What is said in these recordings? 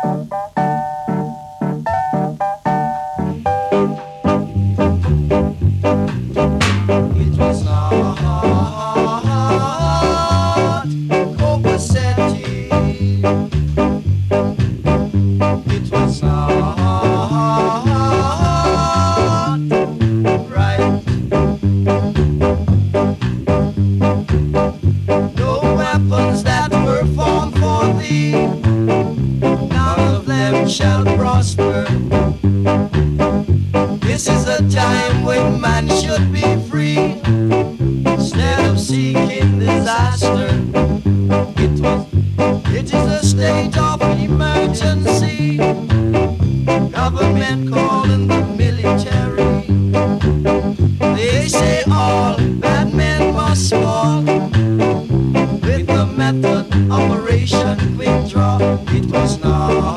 Shall prosper. This is a time when man should be free instead of seeking disaster. It is a state of emergency. Government calling the military. They say all bad men must fall. With the method Operation Withdraw, it was not.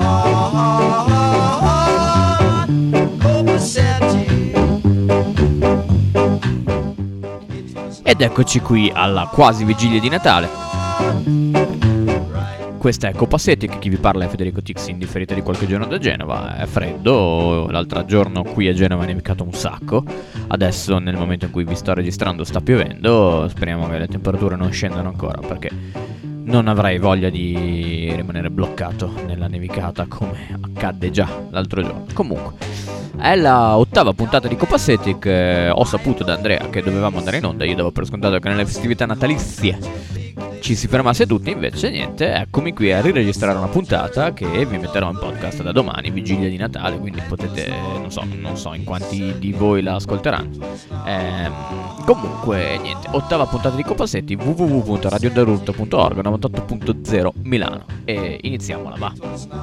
Ed eccoci qui alla quasi vigilia di Natale. Questa è Copacetic, chi vi parla è Federico Tix, in differita di qualche giorno da Genova. È freddo, l'altro giorno qui a Genova è nevicato un sacco. Adesso nel momento in cui vi sto registrando sta piovendo. Speriamo che le temperature non scendano ancora, perché non avrei voglia di rimanere bloccato nella nevicata come accadde già l'altro giorno. Comunque è la 8ª puntata di Copacetic. Ho saputo da Andrea che dovevamo andare in onda. Io davo per scontato che nelle festività natalizie ci si fermasse tutti, invece niente, eccomi qui a riregistrare una puntata che vi metterò in podcast da domani, vigilia di Natale, quindi potete, non so in quanti di voi la ascolteranno. Comunque niente, 8ª puntata di Copacetic, www.radiodarurto.org 98.0 Milano, e iniziamola, va.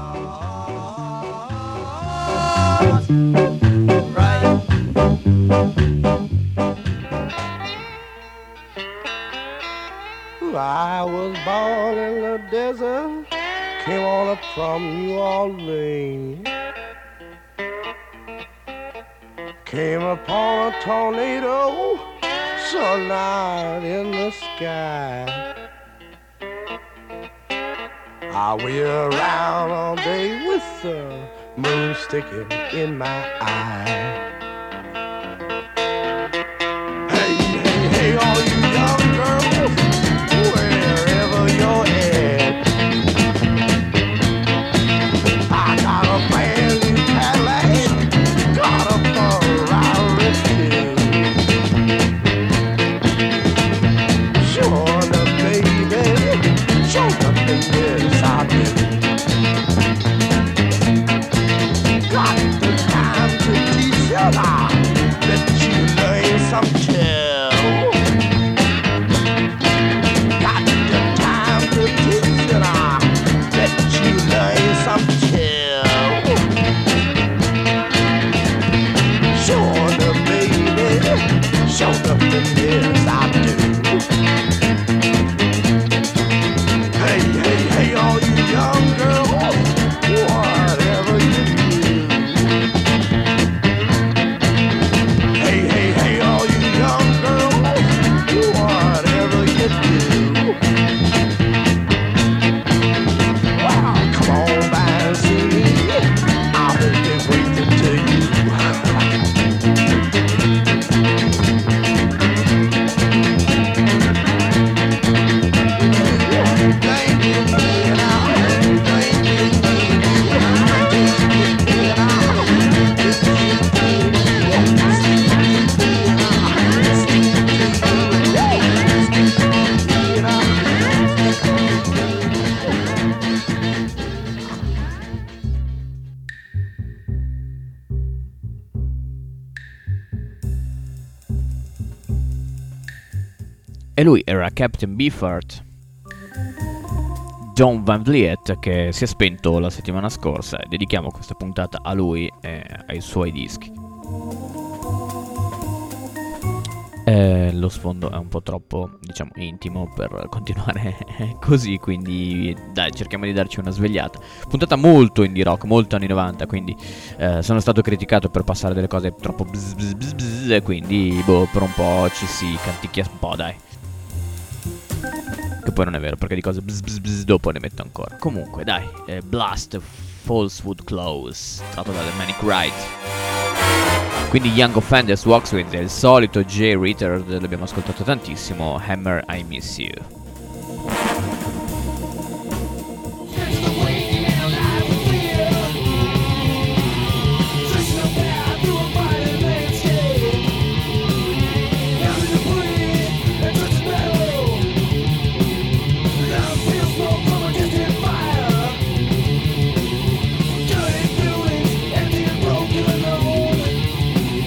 I was born in the desert, came on up from New Orleans, came upon a tornado, saw a light in the sky. I wheel around all day with the moon sticking in my eye. Hey, hey, hey, all you young girls, wherever you're at, I got a brand new Cadillac, got a Ferrari too. Sure enough, baby, sure enough, yes, I do. Got the time to teach you now, let you learn some chill. Got the time to teach you now, let you learn some chill. Sure the baby, sure the yes I do. Hey, hey, hey, all you young girls, whatever you do. Hey, hey, hey, all you young girls, whatever you do. Wow, come on by and see me, I'll be waiting to you. E lui era Captain Beefheart, John Van Vliet, che si è spento la settimana scorsa, e dedichiamo questa puntata a lui e ai suoi dischi. Lo sfondo è un po' troppo, diciamo, intimo per continuare così, quindi dai, cerchiamo di darci una svegliata. Puntata molto indie rock, molto anni 90, quindi sono stato criticato per passare delle cose troppo bzz bzz bzz bzz, quindi per un po' ci si canticchia un po', dai. Che poi non è vero, perché di cose bzz bzz bzz dopo ne metto ancora. Comunque dai, Blast Falsewood Close, tratto da The Manic Ride. Quindi Young Offenders Walks With è il solito Jay Ritter, l'abbiamo ascoltato tantissimo, Hammer I Miss You.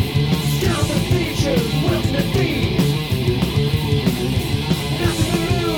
Nothing to lose.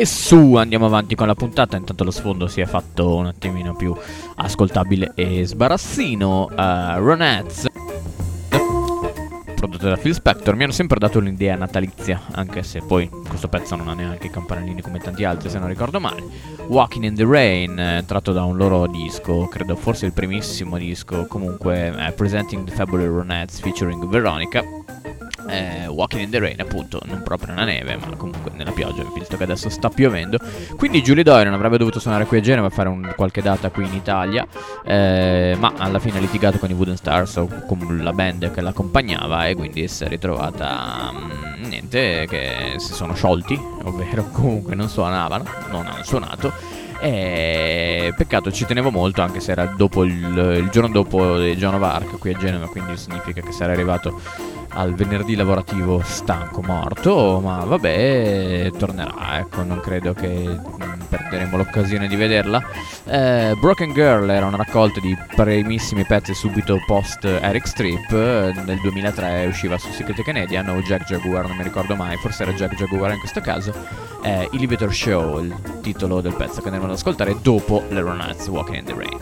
E su, andiamo avanti con la puntata. Intanto lo sfondo si è fatto un attimino più ascoltabile e sbarazzino. Ronettes, prodotto da Phil Spector, mi hanno sempre dato l'idea natalizia, anche se poi questo pezzo non ha neanche i campanellini come tanti altri, se non ricordo male. Walking in the Rain, tratto da un loro disco, credo forse il primissimo disco, comunque Presenting the Fabulous Ronettes featuring Veronica. Walking in the Rain, appunto, non proprio nella neve, ma comunque nella pioggia, visto che adesso sta piovendo. Quindi Julie Dorian avrebbe dovuto suonare qui a Genova e fare qualche data qui in Italia, ma alla fine ha litigato con i Wooden Stars o con la band che l'accompagnava, e quindi si è ritrovata niente, che si sono sciolti, ovvero comunque non suonavano, non hanno suonato. Peccato, ci tenevo molto, anche se era dopo il giorno dopo di Joan of Arc qui a Genova, quindi significa che sarei arrivato al venerdì lavorativo stanco, morto, ma vabbè, tornerà, ecco, non credo che perderemo l'occasione di vederla. Broken Girl era una raccolta di primissimi pezzi subito post Eric Strip, nel 2003 usciva su Secret Canadian o Jack Jaguar, non mi ricordo mai, forse era Jack Jaguar in questo caso. Elevator Show, il titolo del pezzo che andremo ad ascoltare dopo le Ronettes, Walking in the Rain.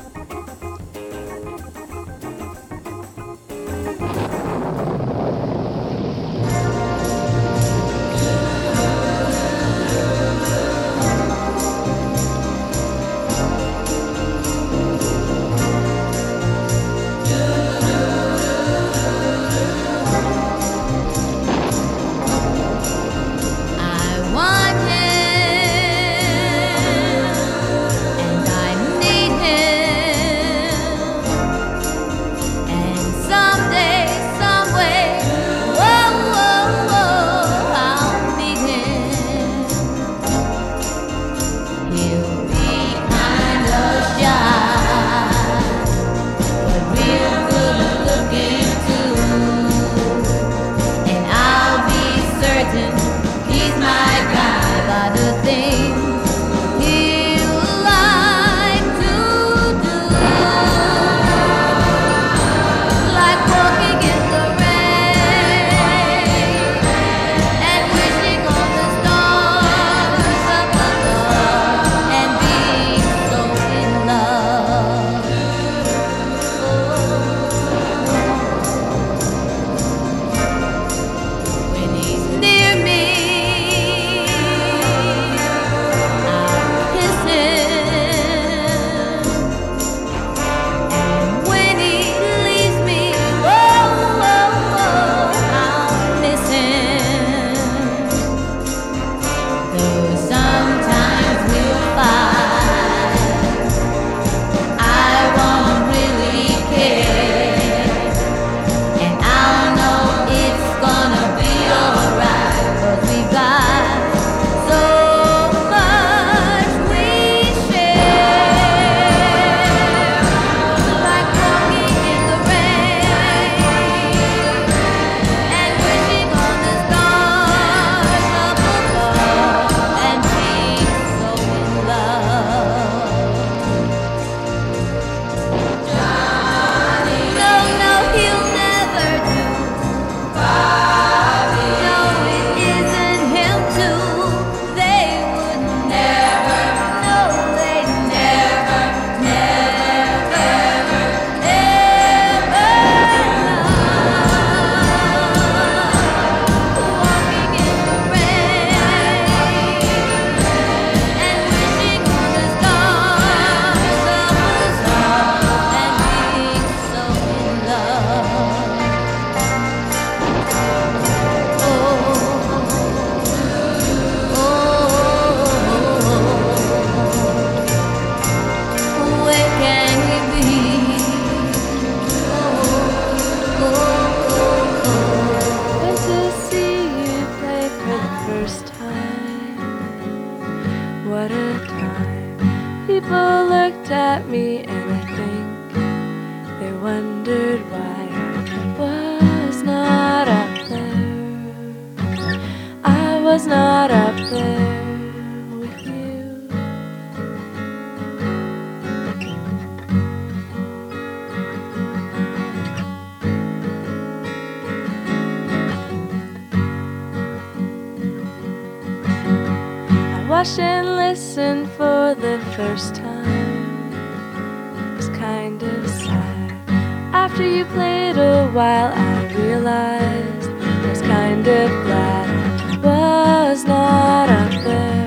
watched and listened for the first time. It was kind of sad. After you played a while, I realized I was kind of glad I was not up there.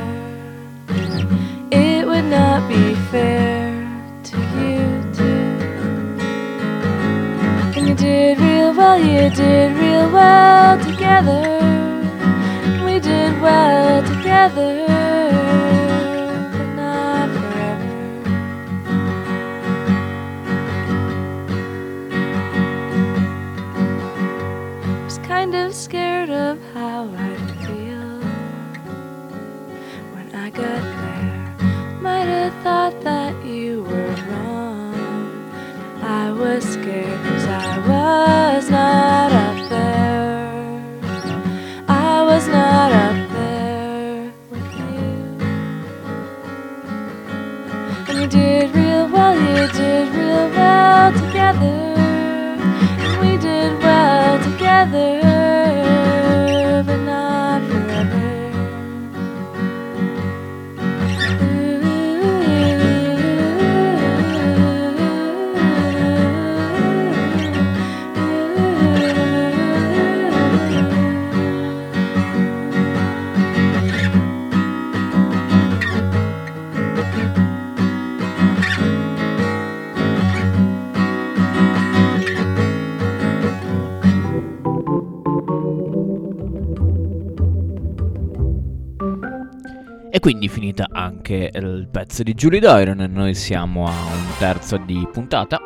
It would not be fair to you too. And you did real well, you did real well together. We did well together, but not forever. I was kind of scared of how I'd feel when I got there. Might have thought that you were wrong. I was scared 'cause I was not up there. I was not up there with you. And you did real well, you did real well together. And we did well together, but not forever. E quindi finita anche il pezzo di Julie Doiron, noi siamo a un terzo di puntata.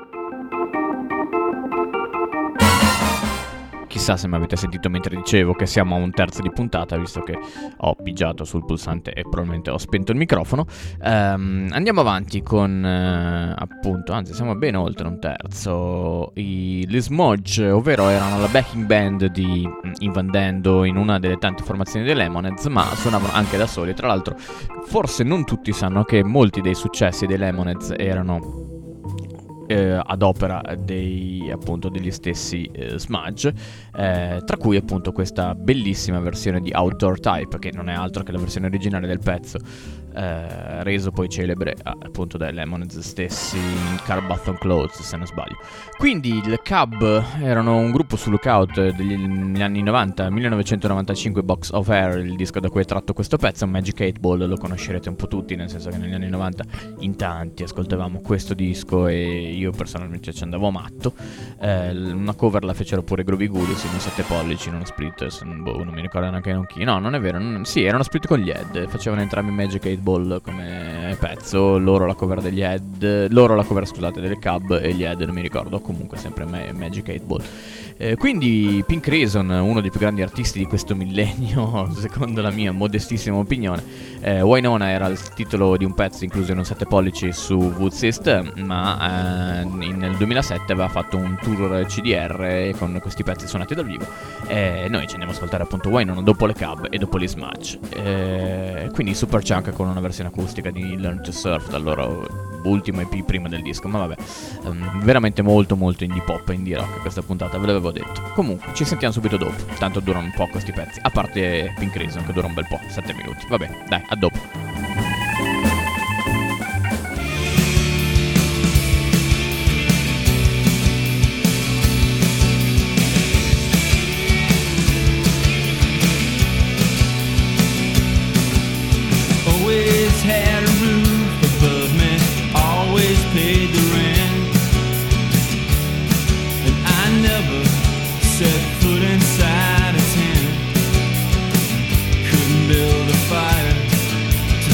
Chissà se mi avete sentito mentre dicevo che siamo a un terzo di puntata, visto che ho pigiato sul pulsante e probabilmente ho spento il microfono. Andiamo avanti con, appunto, anzi siamo ben oltre un terzo, i Smudge, ovvero erano la backing band di Ivan Dando in una delle tante formazioni dei Lemonheads, ma suonavano anche da soli. Tra l'altro, forse non tutti sanno che molti dei successi dei Lemonheads erano ad opera degli stessi Smudge, tra cui appunto questa bellissima versione di Outdoor Type, che non è altro che la versione originale del pezzo, reso poi celebre appunto dai Lemonheads stessi in Car Bath on Clothes, se non sbaglio. Quindi il Cub erano un gruppo su Lookout degli anni 90, 1995, Box of Air, il disco da cui è tratto questo pezzo. Magic 8 Ball lo conoscerete un po' tutti, nel senso che negli anni 90 in tanti ascoltavamo questo disco e io personalmente ci andavo matto. Una cover la fecero pure Groovy Goodies in un 7 pollici, in uno split, non mi ricordo neanche chi. No, non è vero, sì, erano split con gli Head, facevano entrambi Magic 8 Ball come pezzo, loro la cover degli Head, scusate, del Cub, e gli Head non mi ricordo, comunque sempre Magic 8 Ball. Quindi Pink Reason, uno dei più grandi artisti di questo millennio, secondo la mia modestissima opinione. Wynonna era il titolo di un pezzo incluso in un 7 pollici su Woodsist, ma nel 2007 aveva fatto un tour CDR con questi pezzi suonati dal vivo. Noi ci andiamo a ascoltare appunto Wynonna dopo le Cub e dopo gli Smudge. Quindi Superchunk con una versione acustica di Learn to Surf, dal loro ultimo EP prima del disco. Ma vabbè, veramente molto molto indie pop e indie rock questa puntata, ve l'avevo detto. Comunque ci sentiamo subito dopo, tanto durano un po' questi pezzi, a parte Pink Reason che dura un bel po', 7 minuti. Vabbè, dai, a dopo. Had a roof above me, always paid the rent, and I never set foot inside a tent. Couldn't build a fire to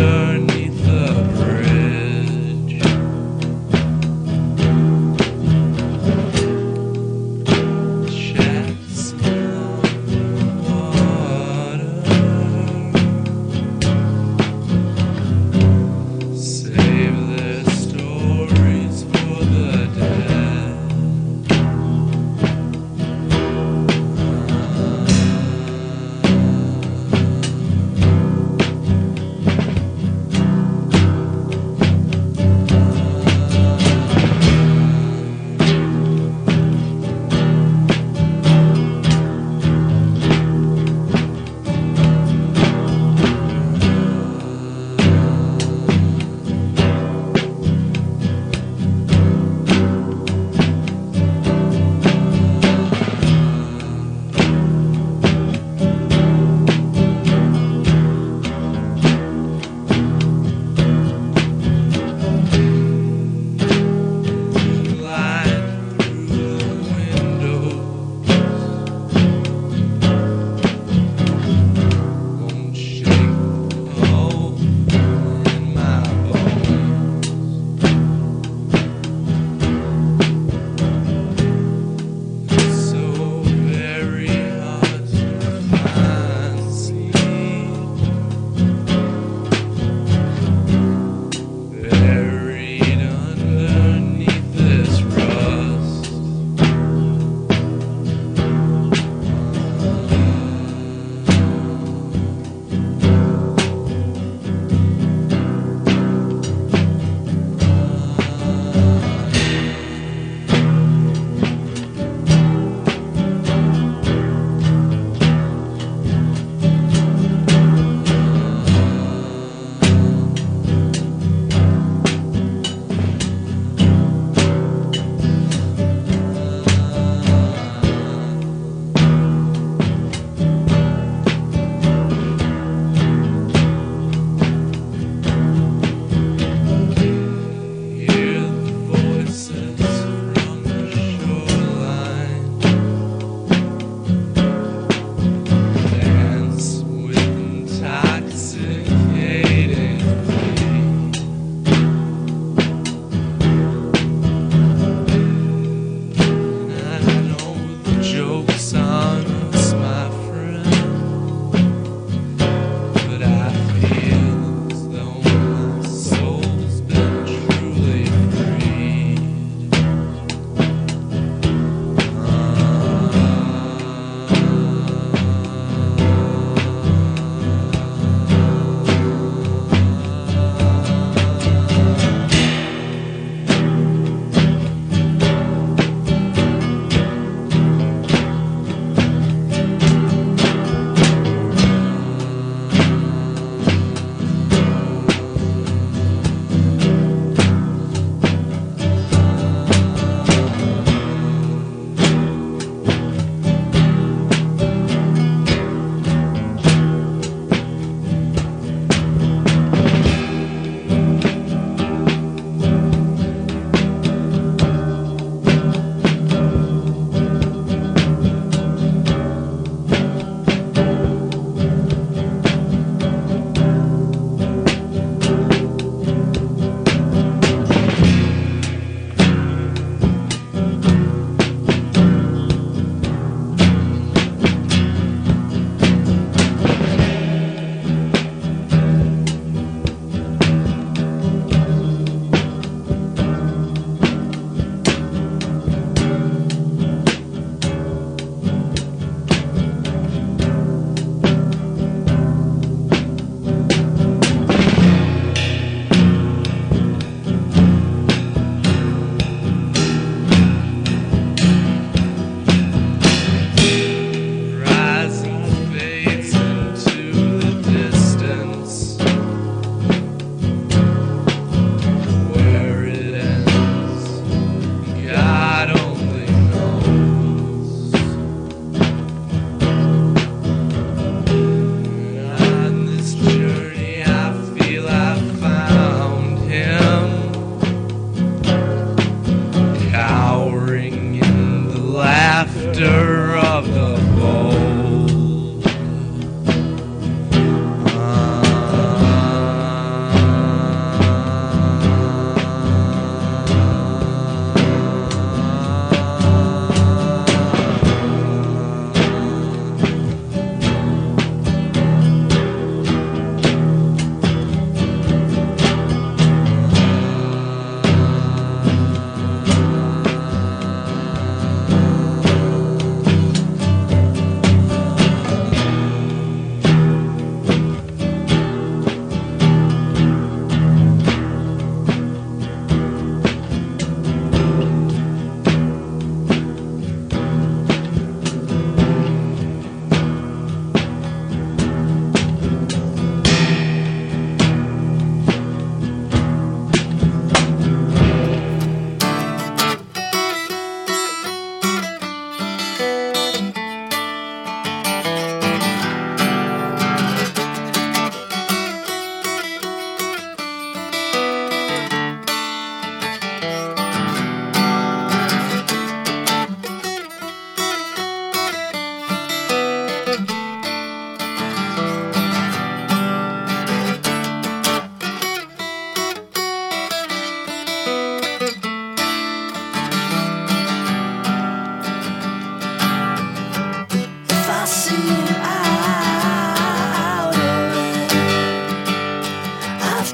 underneath the bridge. Shacks on the water. Save their stories for the dead.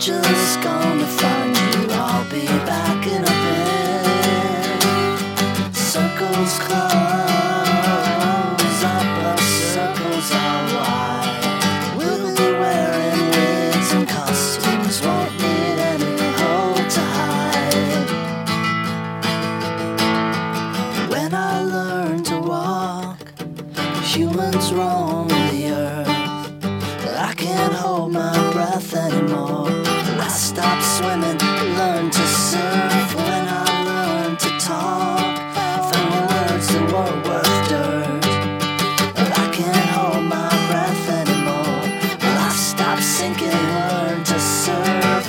just gonna find you. I'll be back in a bit. Circles close up, but circles are wide. We'll be wearing wigs and costumes, won't need any hole to hide. When I learn to walk, humans roam the earth. I can't hold my breath anymore. I stopped swimming, learned to surf. When I learned to talk, found words that weren't worth dirt. I can't hold my breath anymore. I stopped sinking, learned to surf.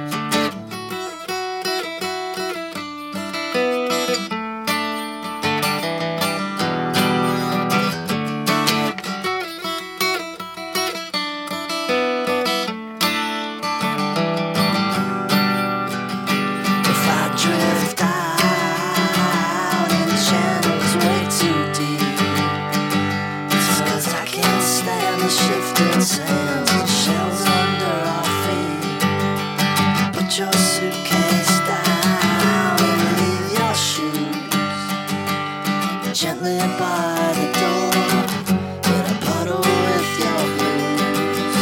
If I drift out in channels way too deep, it's 'cause I can't stand the shifting sands and shells under our feet. Put your suitcase down and leave your shoes gently by the door in a puddle with your blues.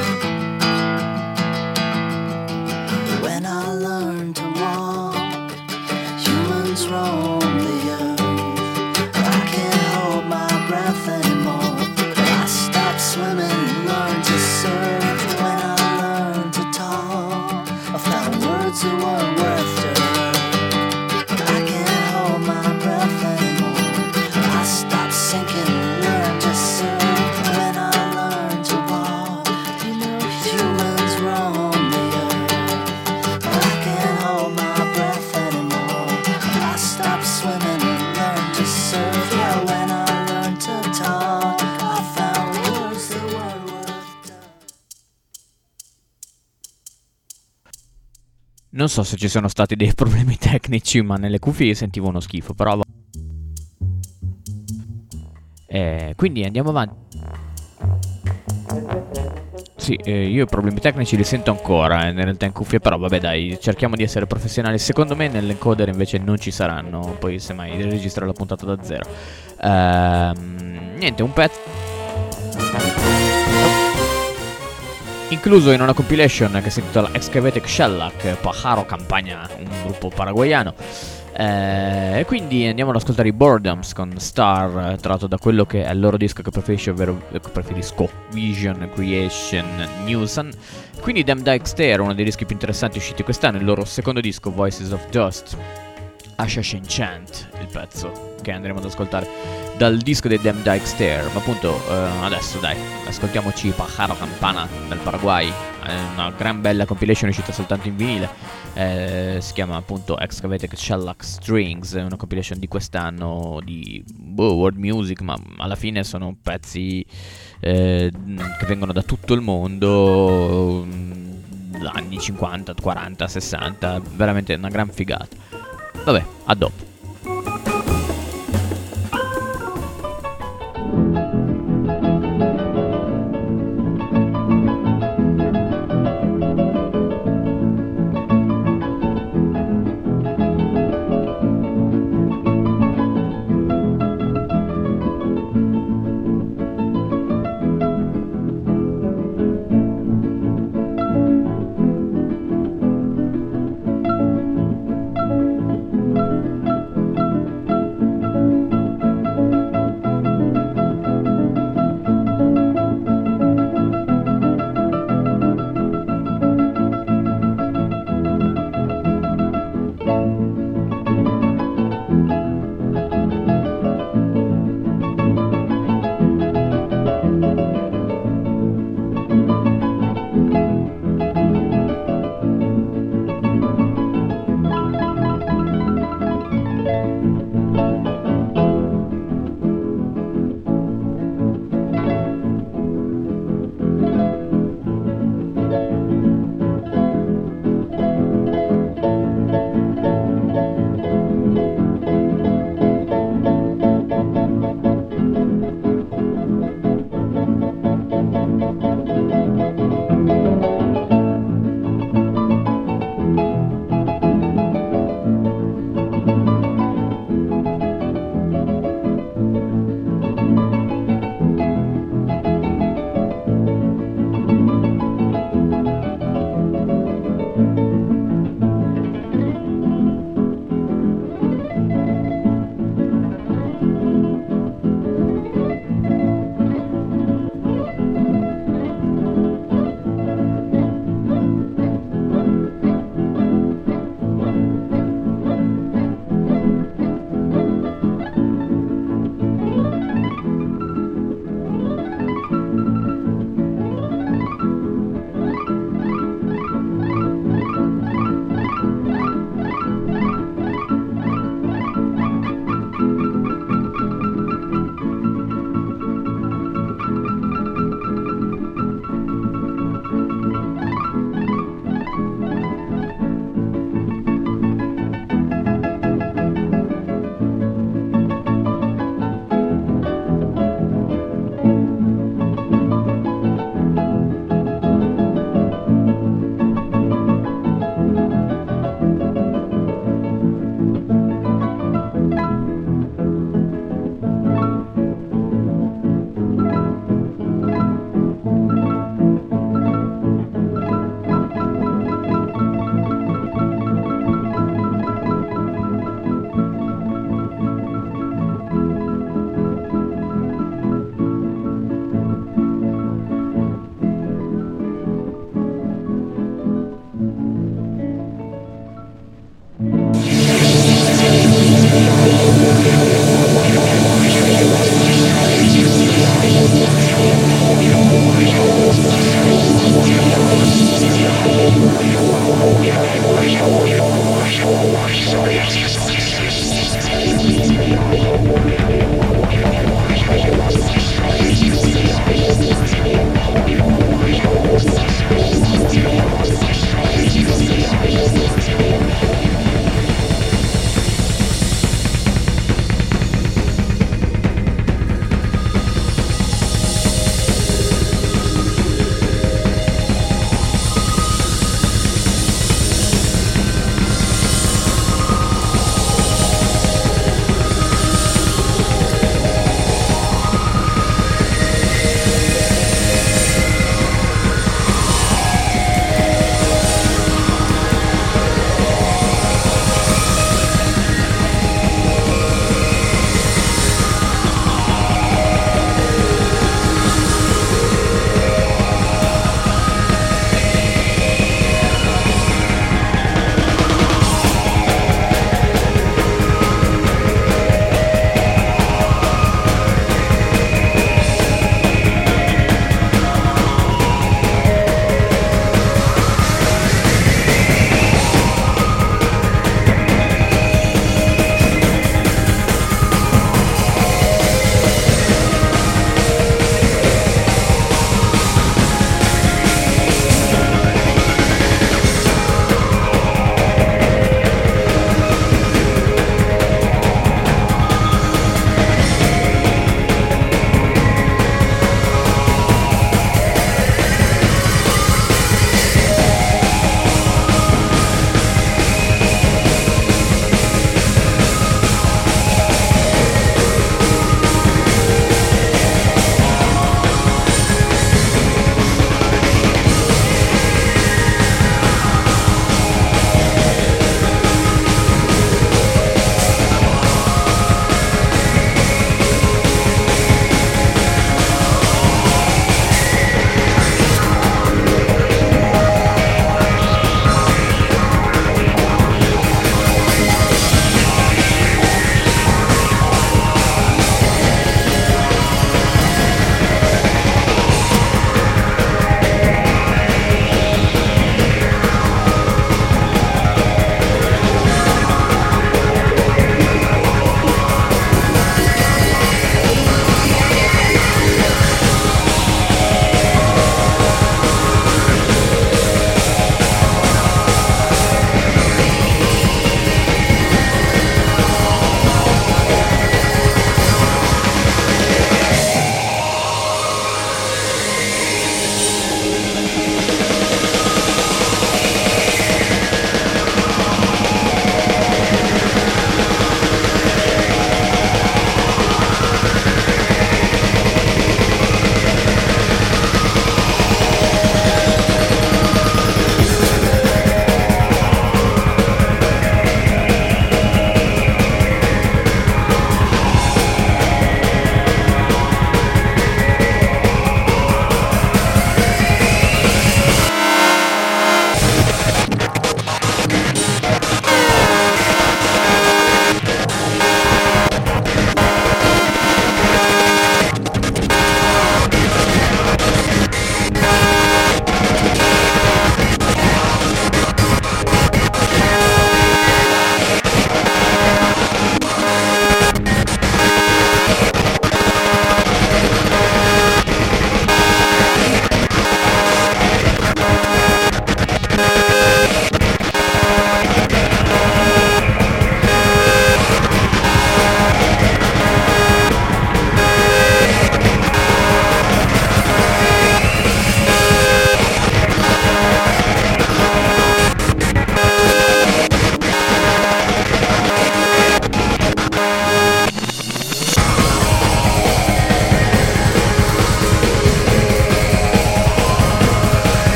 When I learn to walk, humans roam the earth. I can't hold my breath anymore. I stopped swimming, learned to surf. When I learned to talk, I found words that weren't worth dirt. I can't hold my breath anymore. I stopped sinking, learned to surf. When I learned to walk, humans roam the earth. I can't hold my breath anymore. I stopped swimming and learned to surf. Yeah, when I learned to talk, I found words that weren't worth dirt. Non so se ci sono stati dei problemi tecnici, ma nelle cuffie io sentivo uno schifo, però quindi andiamo avanti. Sì, io i problemi tecnici li sento ancora in realtà in cuffie, però vabbè dai, cerchiamo di essere professionali. Secondo me nell'encoder invece non ci saranno, poi semmai registro la puntata da zero. Niente, un pezzo incluso in una compilation che si intitola Excavated Shellac, Pájaro Campagna, un gruppo paraguayano. E quindi andiamo ad ascoltare i Boredoms con Star, tratto da quello che è il loro disco che preferisco, Vision Creation Newson. Quindi Them Dyke Stare, uno dei dischi più interessanti usciti quest'anno, il loro secondo disco Voices of Dust. Ashash Enchant, il pezzo che andremo ad ascoltare dal disco dei Them Dyke Stare. Ma appunto adesso dai, ascoltiamoci Pájaro Campana dal Paraguay, una gran bella compilation uscita soltanto in vinile, si chiama appunto Excavated Shellac Strings, è una compilation di quest'anno di world music, ma alla fine sono pezzi che vengono da tutto il mondo, anni 50, 40, 60, veramente una gran figata. Vabbè, a dopo.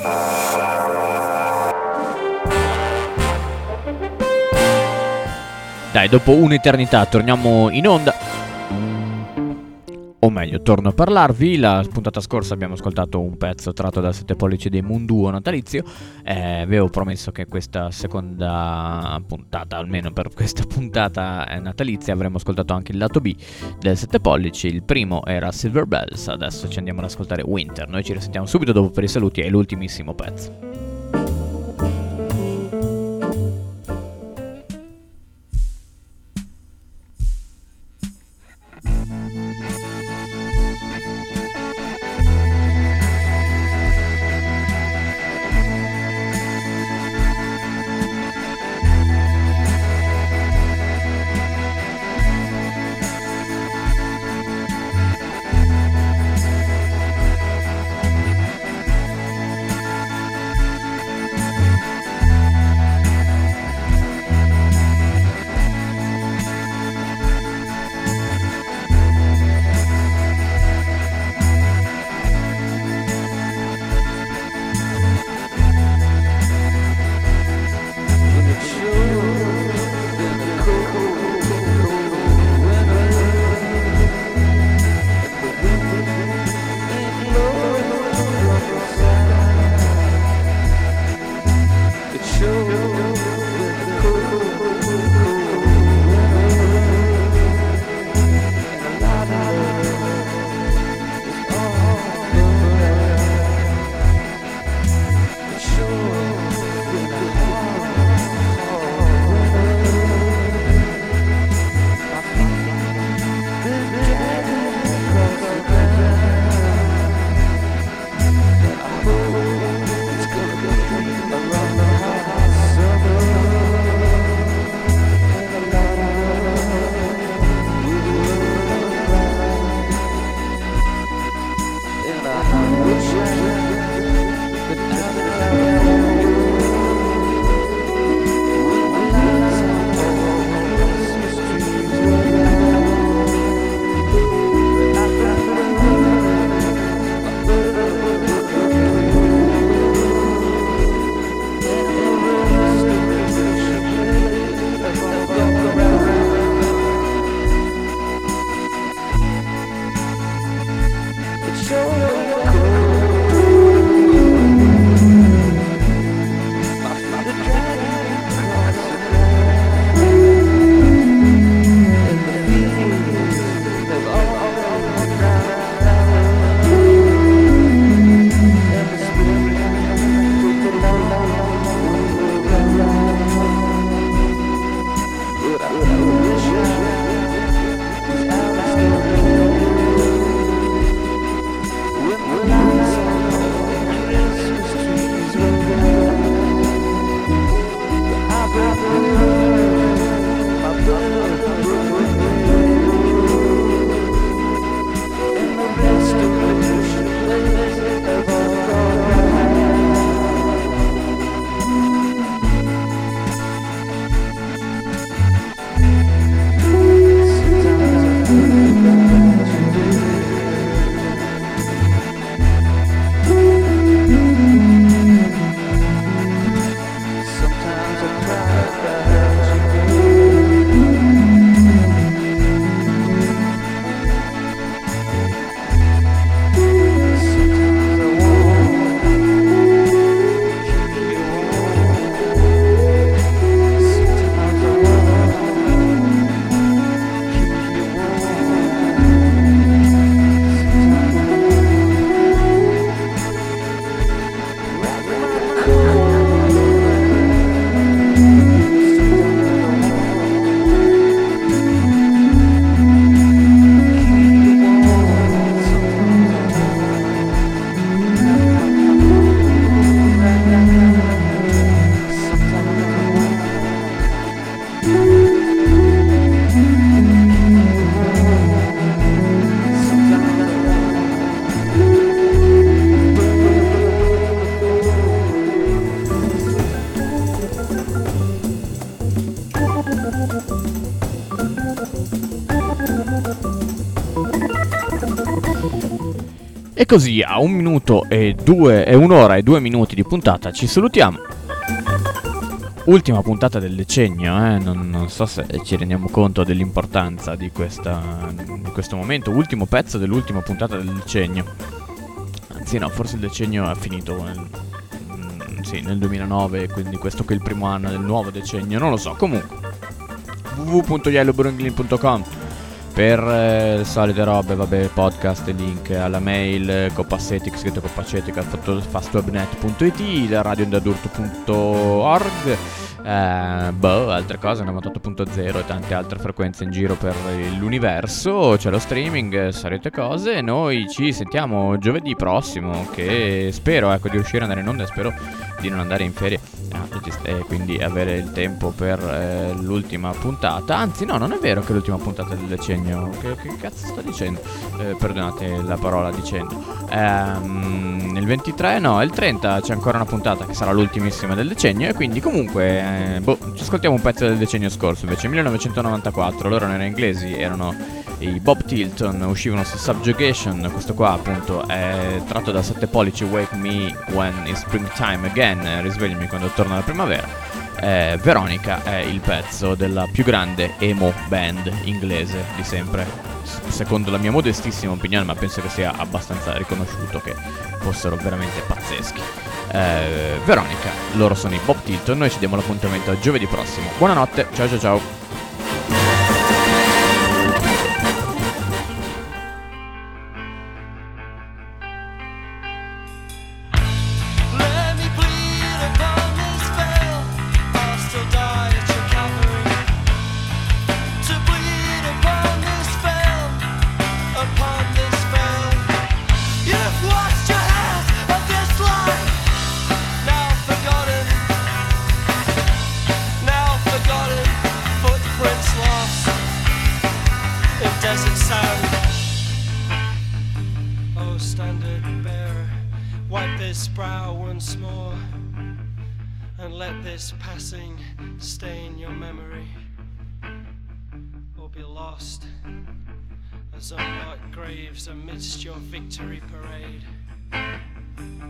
Dai, dopo un'eternità torniamo in onda. O meglio, torno a parlarvi. La puntata scorsa abbiamo ascoltato un pezzo tratto dal 7 pollici dei Moon Duo natalizio. Vi avevo promesso che questa seconda puntata, almeno per questa puntata natalizia, avremmo ascoltato anche il lato B del 7 pollici. Il primo era Silver Bells, adesso ci andiamo ad ascoltare Winter. Noi ci risentiamo subito dopo per i saluti e l'ultimissimo pezzo. così a 1 ora e 2 minuti di puntata ci salutiamo. Ultima puntata del decennio, non so se ci rendiamo conto dell'importanza di questo momento. Ultimo pezzo dell'ultima puntata del decennio. Anzi no, forse il decennio è finito nel 2009, quindi questo qui è il primo anno del nuovo decennio, non lo so. Comunque www.yellowbrunglin.com per le solite robe, vabbè, podcast, link alla mail, Copassetic, scritto Copassetic, fastwebnet.it, radioindadurto.org, altre cose, 98.0 e tante altre frequenze in giro per l'universo. C'è lo streaming, solite cose. Noi ci sentiamo giovedì prossimo, che spero di riuscire ad andare in onda, spero di non andare in ferie e quindi avere il tempo per l'ultima puntata. Anzi no, non è vero che è l'ultima puntata del decennio. Che cazzo sto dicendo? Perdonate la parola dicendo. Nel 23 no, il 30 c'è ancora una puntata che sarà l'ultimissima del decennio. E quindi comunque ci ascoltiamo un pezzo del decennio scorso. Invece 1994, loro erano inglesi, erano i Bob Tilton, uscivano su Subjugation. Questo qua appunto è tratto da 7 pollici, Wake Me When It's Springtime Again, risvegliami quando torna la primavera. Veronica è il pezzo della più grande emo band inglese di sempre, secondo la mia modestissima opinione, ma penso che sia abbastanza riconosciuto che fossero veramente pazzeschi. Veronica, loro sono i Bob Tilton. Noi ci diamo l'appuntamento a giovedì prossimo. Buonanotte, ciao ciao ciao. Passing stain your memory, or be lost as unmarked graves amidst your victory parade.